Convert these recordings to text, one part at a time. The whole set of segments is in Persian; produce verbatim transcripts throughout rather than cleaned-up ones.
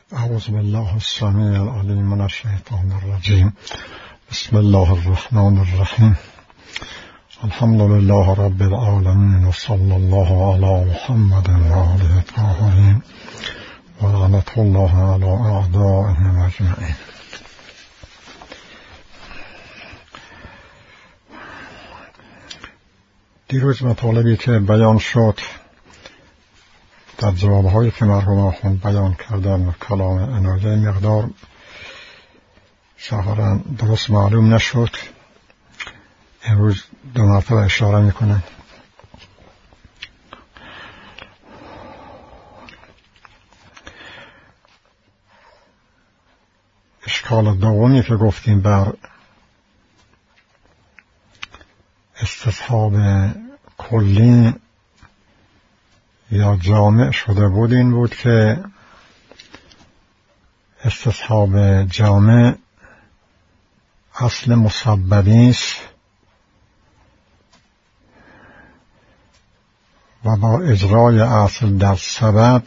اعوذ بالله السمیع العلیم من الشیطان الرجیم. بسم الله الرحمن الرحیم. الحمد لله رب العالمین و صلی الله علی محمد و آله الطاهرین و لعنت الله علی اعدائهم اجمعین. دیروز مطالبی که بیان شد در جوابهایی که مرحوم آخوند بیان کردن و کلام عنایه مقدار ظاهراً درست معلوم نشد. امروز دو مرتبه اشاره میکنم. اشکال دومی که گفتیم بر استصحاب کلی یا جامع شده بود این بود که استصحاب جامع اصل مسببی است و با اجرای اصل در سبب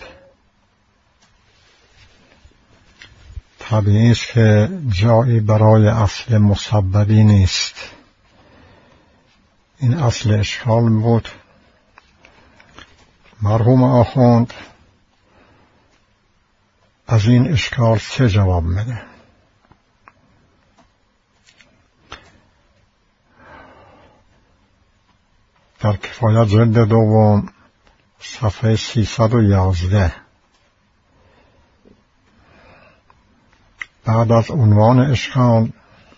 طبیعی است که جایی برای اصل مسببی نیست. این اصل اشکال بود. مرحوم آخوند از این اشکال سه جواب میده. در کفایت جلد دوم صفحه سیصد و یازده بعد از عنوان اشکال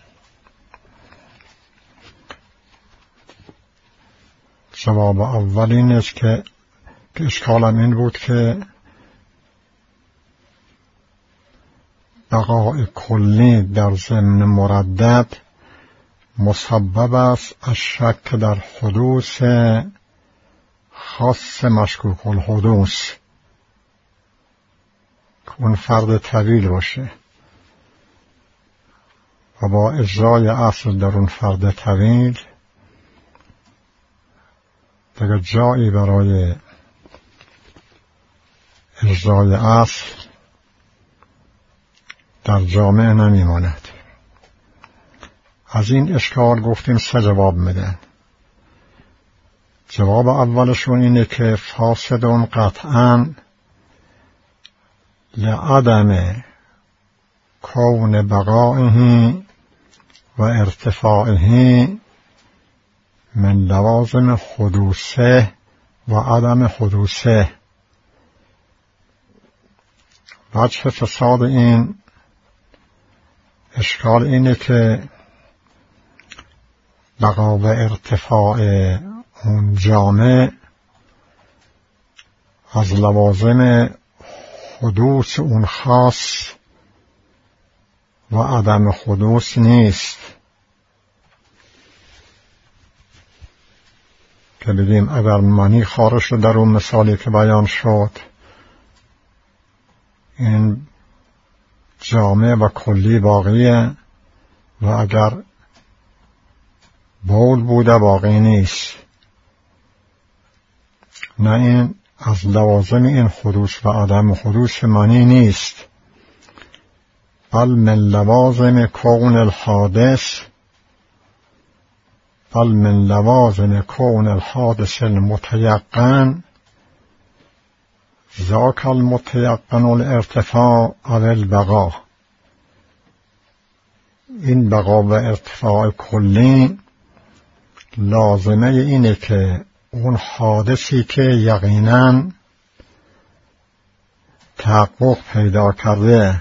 جواب اول این است که اشکالم این بود که بقای کلی در ضمن مردد مسبب است از شک در حدوث خاص مشکوک الحدوث که اون فرد طویل باشه و با اجرای اصل در اون فرد طویل دیگر جایی برای اجرای اصل در جامعه نمیماند. از این اشکال گفتیم سه جواب میدن. جواب اولشون اینه که فاسدون قطعاً لعدم کون بقائه و ارتفاعه من لوازم حدوثه و عدم حدوثه. وجه فساد این اشکال اینه که بقا و ارتفاع اون جامع از لوازم حدوث اون خاص و عدم حدوث نیست که بگیم اگر منی خارج شد در اون مثالی که بیان شد این جامع و کلی باقیه و اگر بول بوده باقی نیست. نه، این از لوازم این حدوث و عدم حدوث منی نیست، بل من لوازم کون الحادث بل من لوازم کون الحادث المتيقن ذاك المتيقن الارتفاع على البقاء. این بقا و ارتفاع کلی لازمه اینه که اون حادثی که یقیناً تحقق پیدا کرده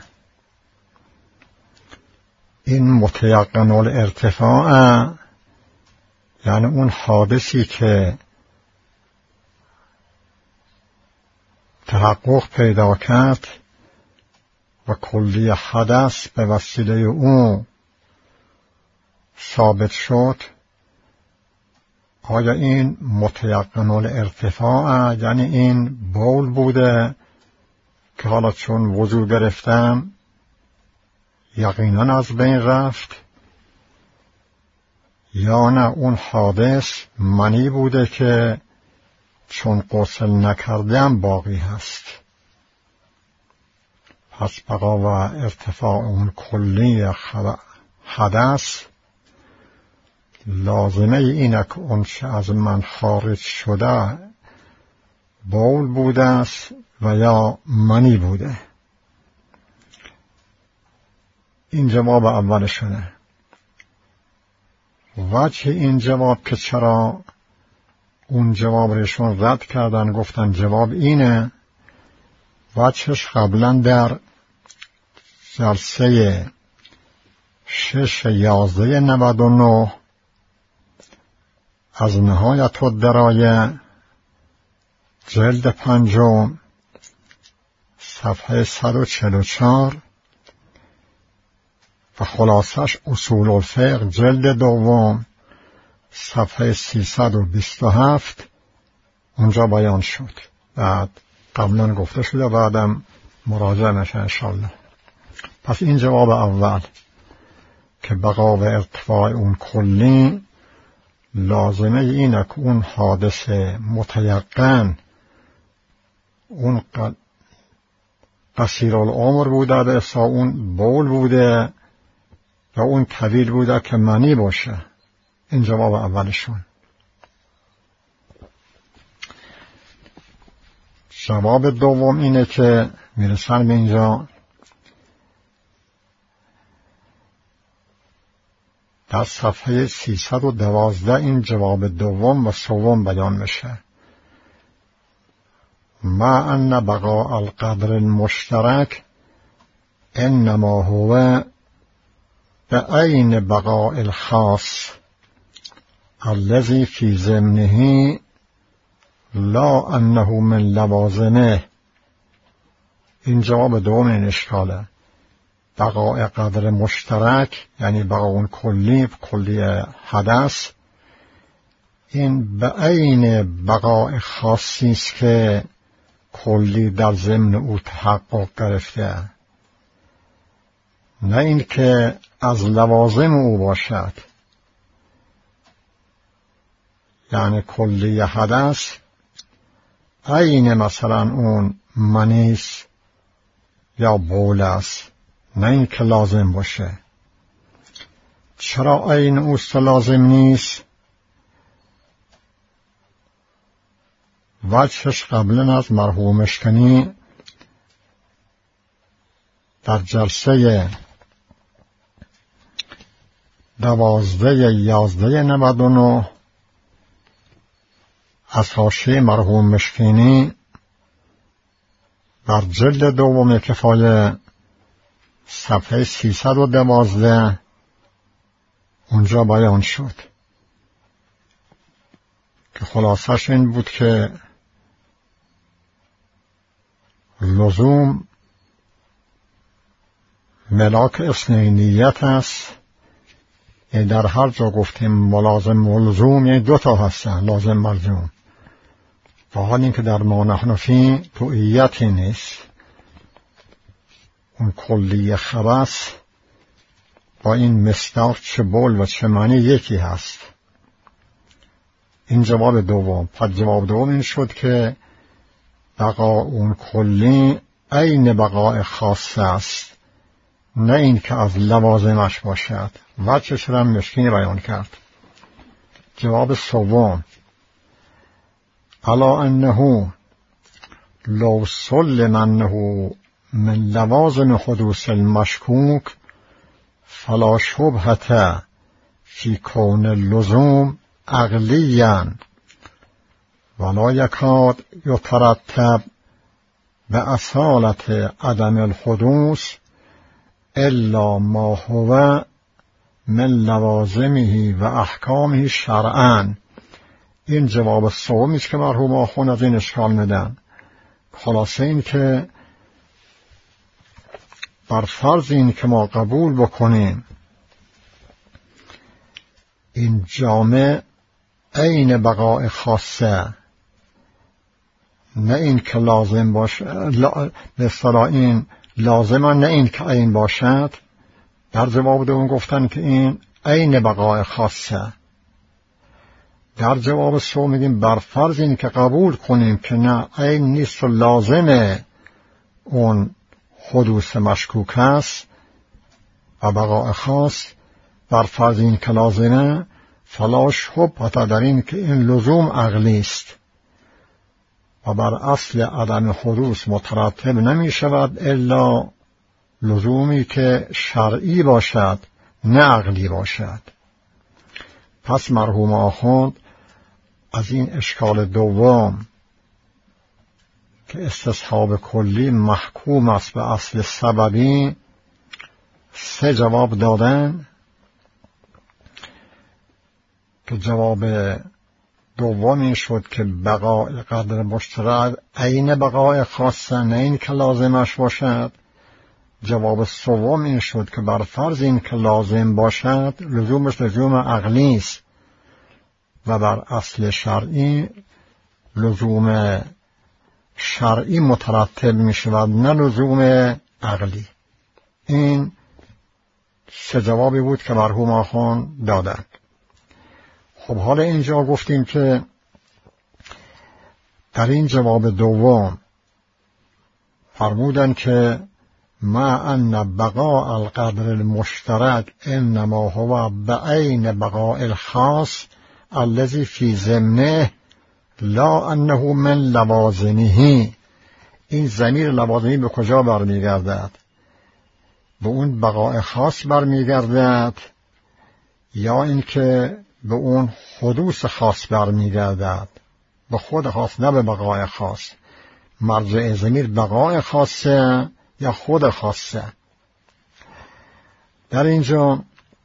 این متیقن الارتفاع یعنی اون حادثی که تحقق پیدا کرد و کلی حدث به وسیله او ثابت شد، آیا این متیقن الارتفاع یعنی این بول بوده که حالا چون وضو گرفتم یقینا از بین رفت، یا نه اون حادث منی بوده که چون غسل نکردم باقی هست. پس بقا و ارتفاع اون کلی حدث لازمه اینه که اون چه از من خارج شده بول بوده است و یا منی بوده. این جواب اولشونه. وجه این جواب که چرا اون جواب رشون رد کردن گفتن جواب اینه، وجهش قبلا در جلسه شش یازده نود و نه از نهایت الدرایه جلد پنجم صفحه صد و چهل و چهار و خلاصش اصول الفقه جلد دوم صفحه سیصد و بیست و هفت اونجا بیان شد. بعد قبلا گفته شده بعدم مراجعه میشه انشالله. پس این جواب اول که بقا و ارتفاع اون کلی لازمه اینه که اون حادثه متیقن اون قصیر العمر بوده به اصلا اون بول بوده و اون طویل بوده که منی باشه. این جواب اولشون. جواب دوم اینه که میرسن به اینجا در صفحه سیصد و دوازده این جواب دوم و سوم بیان میشه. ما ان بقاء القدر المشترک انما هو بعین بقاء الخاص الذي في ضمنه لا انه من لوازمه. این جواب دوم این اشکاله. بقاء قدر مشترک یعنی بقاء اون کلی کلی حدث این به عین بقاء خاصی است که کلی در ضمن او تحقق گرفته، نه این که از لوازم او باشد. یعنی کلی حدث عین مثلا اون منیس یا بول است، نه این که لازم باشه. چرا عین اوست لازم نیست؟ وجهش قبلا از مرحوم مشکنی در جلسه دوازده یازده نود و نه از حاشیه مرحوم مشکنی در جلد دوم کفایه صفحه سیصد و دوازده اونجا بیان شد که خلاصش این بود که لزوم ملاک اثنینیت است. یعنی در هر جا گفتیم ملازم و لزوم یعنی دو تا هستن، لازم ملزوم. و حال این که در ما نحن فی توئیتی نیست، اون کلی خبث با این مصداق چه بول و چه معنی یکی هست. این جواب دوم. پس جواب دوم این شد که بقا اون کلی عین بقاء خاص است، نه این که از لوازمش باشد. وجهش را مشکین بیان کرد. جواب سوم الا انه لو سلم انه من لوازم حدوث المشکوک فلا شبهة فی کون اللزوم عقلیا ولا یکاد یترتب به اصالت عدم الحدوث الا ما هو من لوازمه و احکامه شرعا. این جواب سومی است که مرحوم آخوند از این اشکال میدن. خلاصه این که بر فرض این که ما قبول بکنیم این جامع عین بقاء خاصه، نه این که لازم باشه، به اصطلاح این لازمه نه این که عین باشد. در جواب دوم گفتن که این عین بقاء خاصه. در جواب سوم میگیم بر فرض این که قبول کنیم که نه عین نیست و لازمه اون حدوث مشکوک است و بقاء خاص بر فرض این که لازمه، فلا شبهة در این که این لزوم عقلی است و بر اصل عدم حدوث مترتب نمی شود الا لزومی که شرعی باشد نه عقلی باشد. پس مرحوم آخوند از این اشکال دوم که استصحاب کلی محکوم است به اصل سببی سه جواب دادن که جواب دوم این شد که بقاء قدر مشترک عین بقاء خاصه نه این که لازمش باشد. جواب سوم این شد که بر فرض این که لازم باشد لزومش لزوم عقلی است و بر اصل شرعی لزوم شرعی مترتب می شود نه لزوم عقلی. این سه جوابی بود که مرحوم آخوند دادند. خب حالا اینجا گفتیم که در این جواب دوم فرمودن که ما ان بقاء القدر المشترک انما هو بعین بقاء الخاص الذي في ضمنه لا انه من لوازمه. این ضمیر لوازمی به کجا برمیگردد؟ به اون بقاء خاص برمیگردد یا اینکه به اون حدوث خاص برمیگردد؟ به خود خاص نه به بقاء خاص. مرجع ضمیر بقاء خاصه یا خود خاصه؟ در اینجا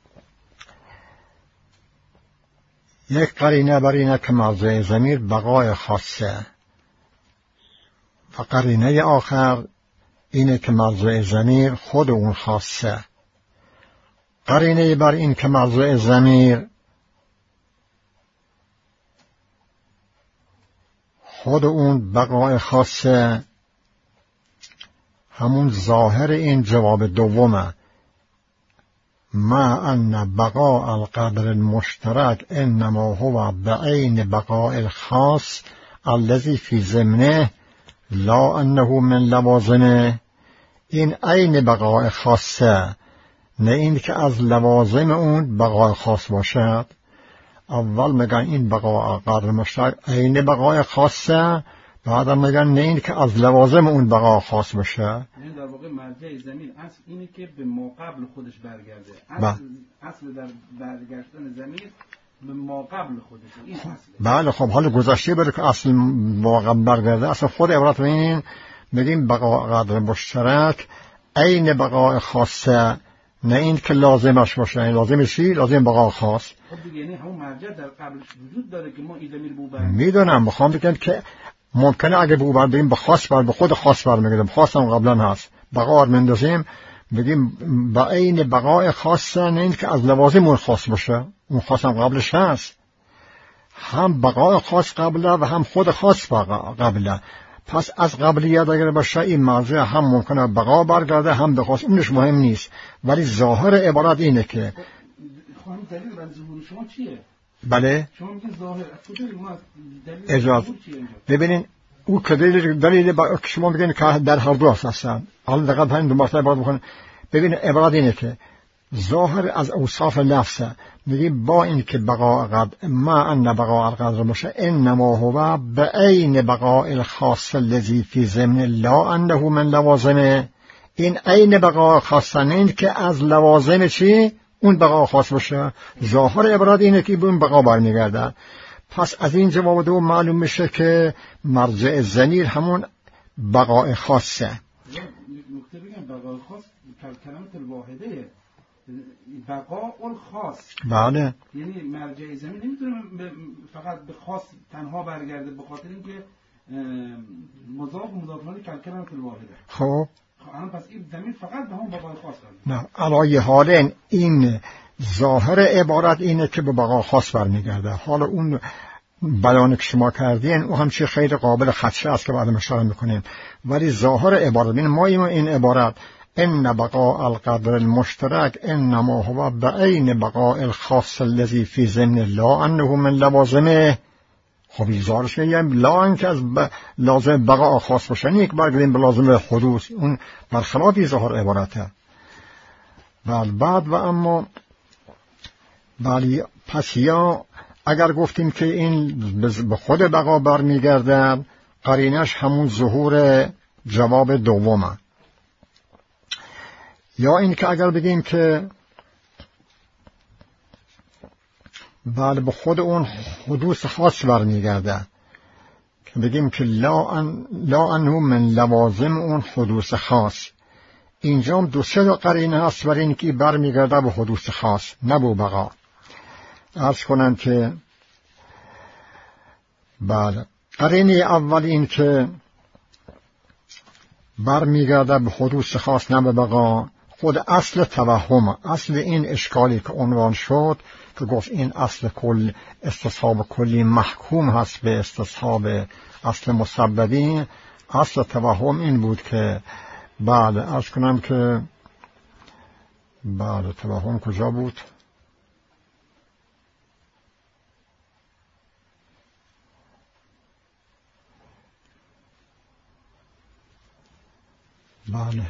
یک قرینه بر اینه که مرجع ضمیر بقاء خاصه و قرینه آخر اینه که مرجع ضمیر خود اون خاصه. قرینه بر این که مرجع ضمیر خود اون بقاء خاصه همون ظاهر این جواب دومه. ما ان بقاء القدر المشترک انما هو بعین بقاء الخاص الذي في ضمنه لا انه من لوازمه. این عین بقاء خاصه نه این که از لوازم اون بقاء خاص باشد. اول میگن این بقاء قدر مشترک عین بقاء خاصه، بعد میگن نه این که از لوازم اون بقاء خاص باشه. یعنی در واقع مرجع ضمیر اصل اینه که به ما قبل خودش برگرده. اصل اصل در برگشتن ضمیر به ما قبل خودش این اصله. بله خب حالا گذشته بره که اصل ما قبل برگرده. اصل خود عبارت این میگیم بقاء قدر مشترک عین بقاء خاصه نه این که لازمش باشه. این لازم چی؟ لازم بقاء خاص. خب دیگه یعنی همون مرجع در قبلش وجود داره که ما این ضمیر بو بر میدونم. میخوام بگم که ممکنه اگه بو بر بگیم به خاص بر به خود خاص بر میگیم خاص هم قبلا هست بقاء مندازیم بگیم با عین بقاء خاصه نه این که از لوازم اون خاص باشه. اون خاص هم قبلش هست. هم بقاء خاص قبله و هم خود خاص قبله. پس از قبلیت اگر باشه این مرجع هم ممکنه بقا برگرده هم به خاص. اونش مهم نیست ولی ظاهر عبارت اینه که خانم دلیل بر ظهور شما چیه؟ بله شما میگید ظاهر کجا ما دلیل اجازه ببینین او که دلیل دلیل با شما میگین که در هر دو هستن. حالا دقیقاً همین دو مرتبه باید بکنن. ببین عبارت اینه که ظاهر از اوصاف لفظه میگیم با این که بقاء قدر ما ان بقاء القدر باشه انما هو بعین بقاء الخاص الذي في ضمن لا انه من لوازمه. این عین بقاء خاص نه این که از لوازم چی اون بقاء خاص باشه. ظاهر عبارت اینه که اون بقاء برمیگرده. پس از این جواب دو معلوم میشه که مرجع ضمیر همون بقاء خاصه. نکته بگم بقاء خاص کلمه الواحده بقاء الخاص. بله یعنی مرجع ضمیر نمیتونه فقط به خاص تنها برگرده به خاطر اینکه مضاف مضاف الیه کلمه الواحده. خب الان پس این ضمیر فقط به هم بقاء خاص برمیگرده. نه علی حال این ظاهر عبارت اینه که به بقاء خاص برمیگرده. حالا اون بیان که شما کردین او هم چیز خیلی قابل خدشه است که بعد اشاره میکنیم ولی ظاهر عبارت این ما این عبارت ان بقاء القدر المشترك انما هو بعین بقاء الخاص الذي في ضمن لا انه من لوازمه. خب ایزارش یعنی لا اینکه از ب... لازم بقا خاص باشن یک برگردیم به لازم حدوث، اون برخلاف اظهار عبارته. بل بعد و اما بلی پس یا اگر گفتیم که این به خود بقا برمیگردد، قرینش همون ظهور جواب دومه. یا این که اگر بگیم که بله به خود اون حدوث خاص برمیگرده، که بگیم که لا ان لا انه من لوازم اون حدوث خاص، اینجا هم دو سه قرینه هست برای اینکه برمیگرده به حدوث خاص نه به بقا. عرض کنم که بله قرینه اول این که برمیگرده به حدوث خاص نه به بقا، خود اصل توهم، اصل این اشکالی که عنوان شد که گفت این اصل کل استصحاب کلی محکوم هست به استصحاب اصل مسببی. اصل توهم این بود که بله عرض کنم که بله توهم کجا بود؟ بله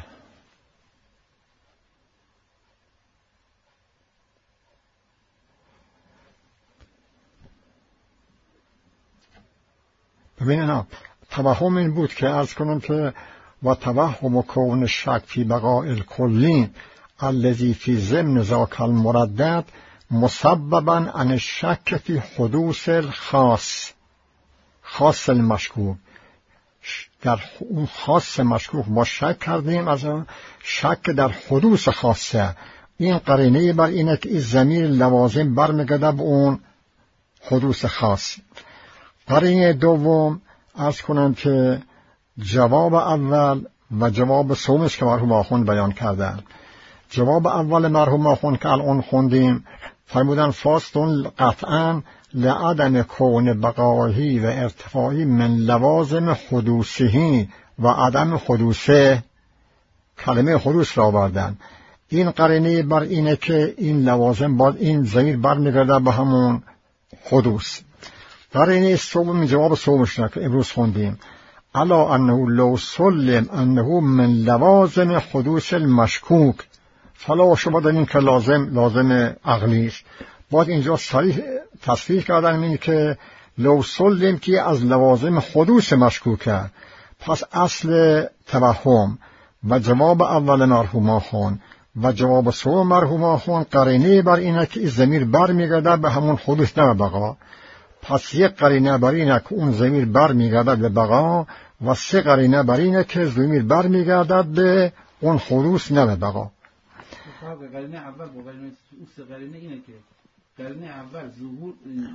ببینید نه توهم این بود که عرض کنم که و توهم کون شک فی بقاء الکلی الذی فی ضمن ذاک المردد مسببا عن الشک فی حدوث الخاص خاص المشکوک. در اون خاص مشکوک ما شک کردیم، از شک در حدوث خاصه. این قرینه بر اینه که این ضمیر لوازم برمیگرده به اون حدوث خاص. قرینه دوم عرض کنم که جواب اول و جواب سومش که مرحوم آخوند بیان کردن. جواب اول مرحوم آخوند که الان خوندیم فرمودن فاستون قطعا لعدم کون بقاهی و ارتفاعی من لوازم حدوثی و عدم حدوثه، کلمه حدوث را آوردن. این قرینه بر اینه که این لوازم باید این ضمیر برمیگرده به همون حدوث. قرینه سوم جواب سومش که امروز خوندیم الا انه لو سلم انه من لوازم حدوث المشکوک فلا شبه این که لازم لازم عقلی است. باید اینجا صریح تصریح کردن این که لو سلم که از لوازم حدوث مشکوکه. پس اصل توهم و جواب اول مرحوم آخوند و جواب سوم مرحوم آخوند قرینه بر اینه که این ضمیر برمیگرده به همون حدوث نه بقا. پس یک قرینه بر اینه که اون ضمیر برمیگرده به بقا و سه قرینه بر اینه که ضمیر برمیگرده به اون حدوث نه به بقا. قرینه اول با قرینه سه قرینه اینه که قرینه اول ظهور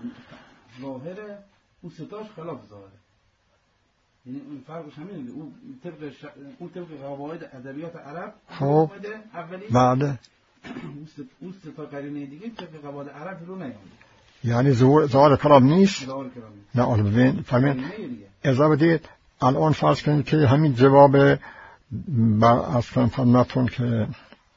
ظاهره، اون ستاش خلاف ظاهره. یعنی این فرقش همینه. اون طبق ش... اون طبق قواعد ادبیات عرب خب اولی بعد اون ستا قرینه دیگه طبق قواعد عرب رو نیامده. یعنی ظهور ظاهر کلام نیست. ظاهر کلام نیست. نه اول ببین فهمید اضافه دید الان فرض کنید که همین جواب بر اصلا فرمتون که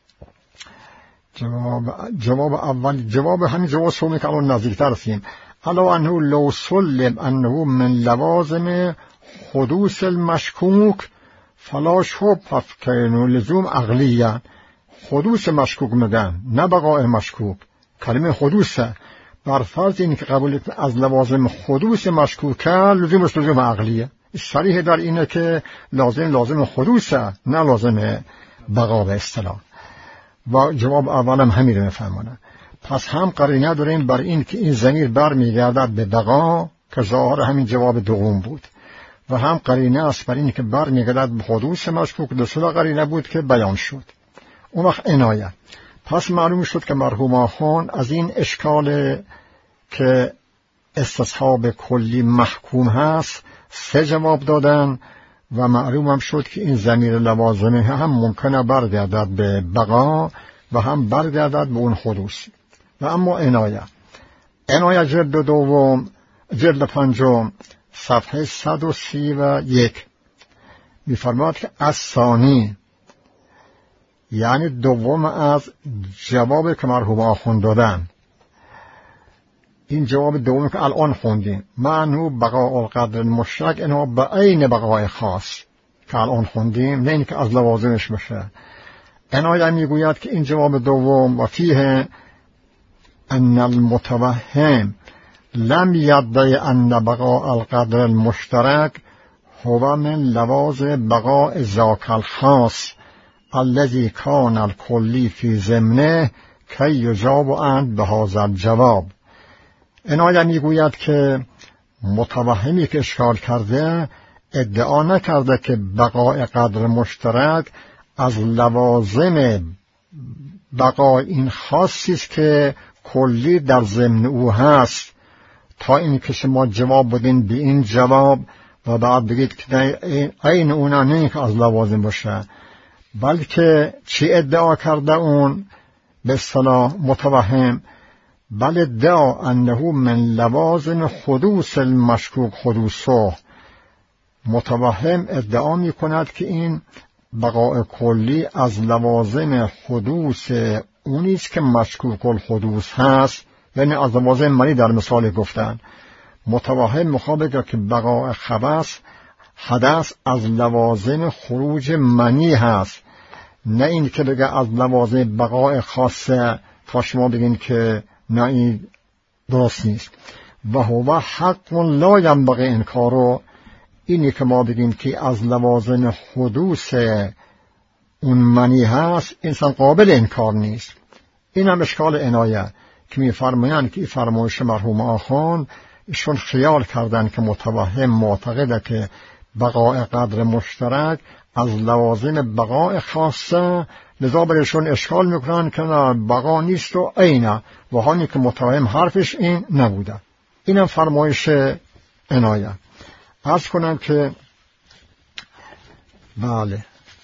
جواب جواب اول جواب همین جواب سومی که الان نزدیکتر هستیم الا انه لو سلم انه من لوازم حدوث المشکوک فلا شبه فکینو لزوم عقلیه. حدوث مشکوک میگن نه بقاء مشکوک، کلمه حدوثه. بر فرض این که قبول از لوازم حدوث مشکوکه لزومش لزوم عقلیه. صریح در اینه که لازم لازم حدوثه نه لازم بقا به اصطلاح. و جواب اولم همین رو میفهمونه. پس هم قرینه داریم بر این که این ضمیر برمیگردد به بقا که ظاهر همین جواب دوم بود، و هم قرینه است بر این که برمیگردد به حدوث مشکوک. دو سه قرینه بود که بیان شد. اون وقت عنایت. پس معلوم شد که مرحوم آخوند از این اشکال که استصحاب کلی محکوم هست سه جواب دادن و معلوم هم شد که این ضمیر لوازمه هم ممکنه برگردد به بقا و هم برگردد به اون حدوث. و اما عنایت عنایت جلد دوم جلد پنجم صفحه صد و سی و یک می‌فرماید که از ثانی یعنی دوم از جواب که مرحوم آخوند دادن این جواب دومی که الان خوندیم، معنو بقاء القدر المشترک، اینها به عین بقای خاص که الان خوندیم، نه اینکه از لوازمش بشه. عنایه میگوید که این جواب دوم و فیه ان المتوهم لم یدعی ان بقاء القدر المشترک هو من لوازم بقاء ذاک الخاص الذي كان الكلی فی ضمنه کی یجاب عنه بهذا الجواب. عنایه میگوید که متوهمی که اشکال کرده ادعا نکرده که بقاء قدر مشترک از لوازم بقای این خاصی است که کلی در ضمن او هست، تا این که شما جواب بدین به این جواب و بعد بگید که این اونا نه که از لوازم باشه، بلکه چی ادعا کرده اون به اصطلاح متوهم؟ بل ادعا انه من لوازم حدوث المشکوک حدوثه. متوهم ادعا می کند که این بقاء کلی از لوازم حدوث اونیست که مشکوک الحدوث هست، یعنی از لوازم منی در مثال گفتن. متوهم میخواد بگه که بقاء خبث حدث از لوازم خروج منی هست، نه این که بگه از لوازم بقاء خاصه تا شما بگین که نه این درست نیست. و هو حق لا ینبغی انکارو، اینی که ما بگیم که از لوازم حدوث اون منی هست انسان قابل انکار نیست. این هم اشکال عنایه که می فرمایند که این فرمایش مرحوم آخوند ایشون خیال کردن که متوهم معتقده که بقاء قدر مشترک از لوازم بقاء خاصه، لذا برشون اشکال میکنن که بقا نیست و اینه، و حالی که متوهم حرفش این نبوده. اینم فرمایش عنایه. عرض کنم که بله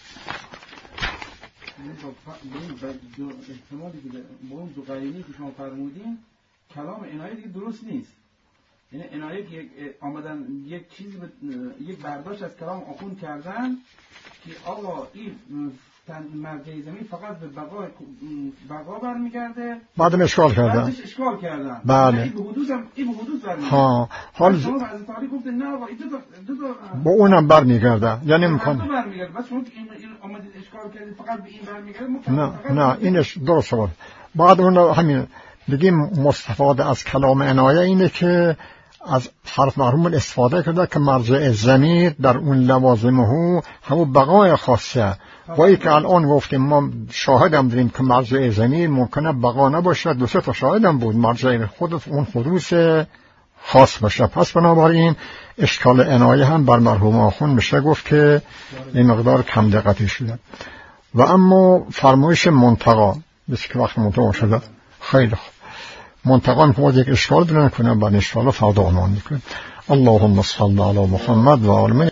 احتمالی که با اون دو قرینی که شما فرمودین کلام عنایه دیگه درست نیست. یعنی عنایه که آمدن یک چیزی یک برداشت از کلام آخوند کردن که آقا این مرجع زمین فقط به بقا بقا برمیگرده، بعدم اشکال کردن بعدش اشکال کردن بله این به حدوث هم این به حدوث برمیگرده. ها حال شما از تاریخ گفته نه آقا این دو دو دو با اونم برمیگرده، یعنی میکنه برمیگرده. بس شما این آمدید اشکال کردید فقط به این برمیگرده. نه نه اینش درست بود. بعد اون همین بگیم مستفاده از کلام عنایه اینه که از حرف مرحوم استفاده کرده که مرجع ضمیر در اون لوازمه همون بقای خاصه، و ای که الان گفتیم ما شاهدم داریم که مرجع ضمیر ممکنه بقا نباشه، دو سه تا شاهدم بود مرجع خود اون حدوث خاص باشه. پس بنابراین اشکال عنایه هم بر مرحوم آخوند میشه گفت که این مقدار کم دقتی شده. و اما فرمایش منتقا مثل که وقت منتقا شده خیلی خوب، منتقا که باید یک اشکال بلند کنه، بعد اشکال فردا عنوان میکنه. اللهم صل علی محمد و آل